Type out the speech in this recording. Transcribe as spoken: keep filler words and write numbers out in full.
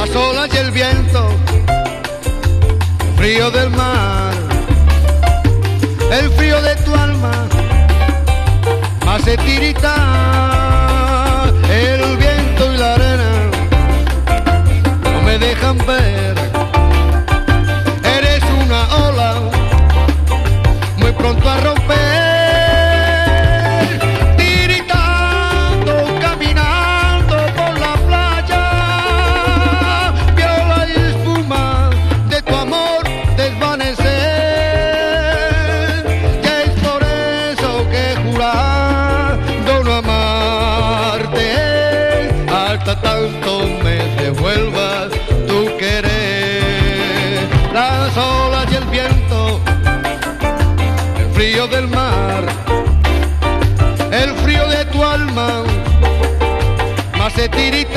las olas y el viento, el frío del mar, el frío de tu alma me hace tiritar. El viento y la arena no me dejan ver. Eres una ola muy pronto a romper. Tanto me devuelvas tu querer. Las olas y el viento, el frío del mar, el frío de tu alma me hace tiritar.